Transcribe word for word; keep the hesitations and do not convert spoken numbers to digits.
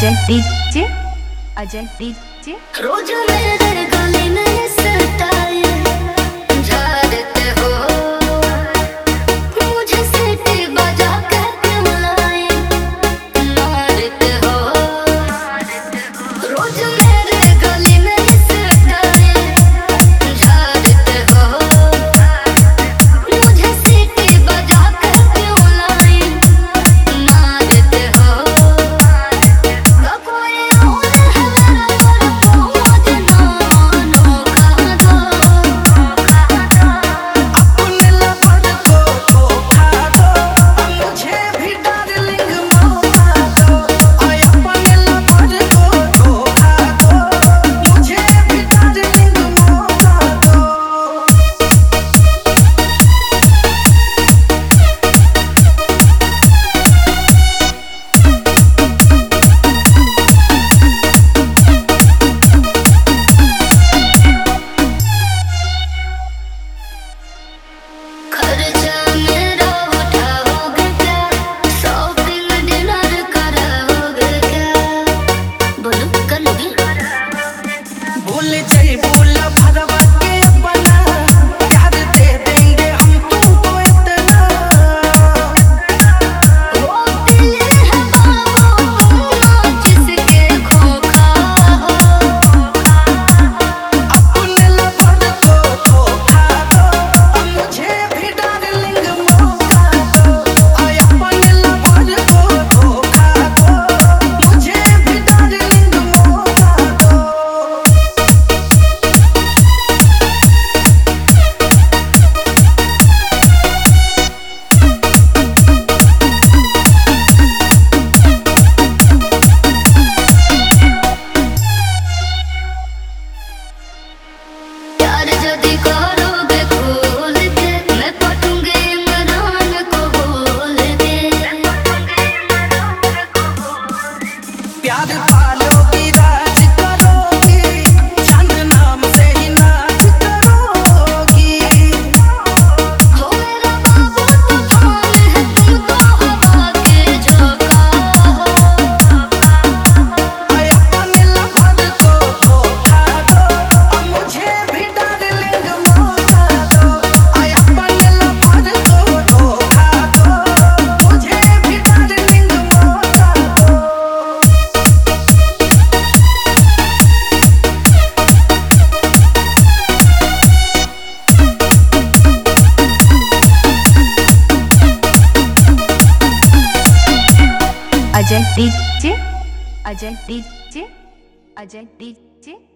Ajay DJ Ajay DJ रोज मेरे गले में सताए झाड़ते हो मुझे सीटी बजा के क्यों लाए मारते हो रोज मेरे गले में सताए झाड़ते हो मुझे सीटी बजा के क्यों लाए मारते हो कोई और है Ajay DJ Ajay DJ Ajay DJ